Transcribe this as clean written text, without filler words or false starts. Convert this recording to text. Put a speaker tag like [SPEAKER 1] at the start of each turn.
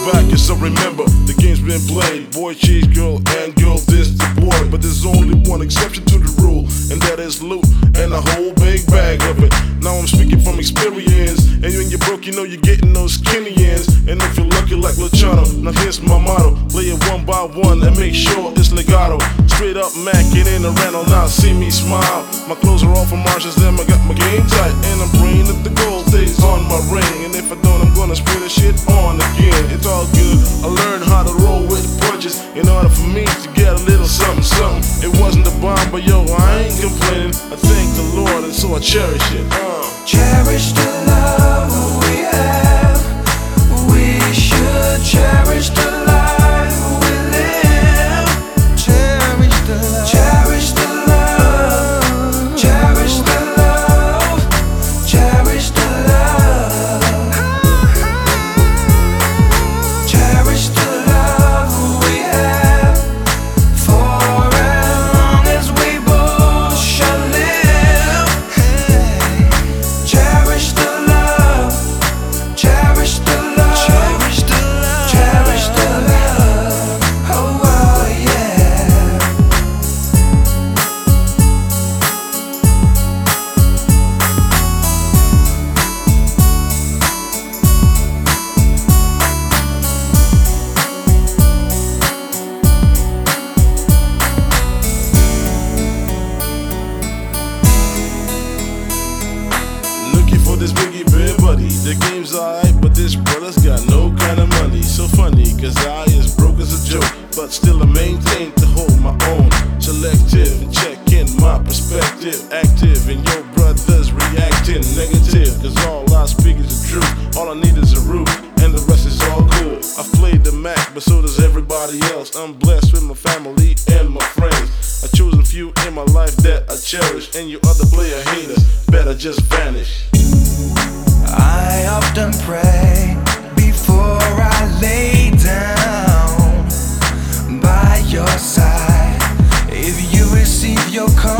[SPEAKER 1] back, yes I remember the game's been played. Boy chase girl and girl this the boy. But there's only one exception to the rule, and that is loot and a whole big bag of it. Now I'm speaking from experience, and when you're broke you know you're getting those skinny ends. And if you're lucky like Luciano, now here's my motto: play it one by one and make sure it's legato. Straight up macking in the rental, now see me smile. My clothes are all from Marshalls, then I got my game tight, and I'm praying that the gold stays on my ring. And if I don't, I'm gonna spray the shit on again. It's all good, I learned how to roll with punches in order for me to get a little something, something. It wasn't the bomb, but yo, I ain't complaining. I thank the Lord, and so I cherish it.
[SPEAKER 2] Cherish the love we have. We should cherish the life we live. Cherish the love. Cherish the love. Cherish the love. Cherish the love. Cherish the love we have. For as long as we both shall live. Cherish the love. Cherish the love. Cherish the love. Cherish the love. Oh, oh yeah.
[SPEAKER 1] Looking for this biggie bear buddy. The game's alright, but this brother's got no kind of money. So funny, cause I as broke as a joke, but still I maintain to hold my own. Selective and check in my perspective. Active and your brothers reacting negative, cause all I speak is the truth. All I need is a roof, and the rest is all good. I've played the Mac, but so does everybody else. I'm blessed with my family and my friends. I've chosen few in my life that I cherish, and you other player haters better just vanish.
[SPEAKER 2] I often pray before I lay down by your side. If you receive your call,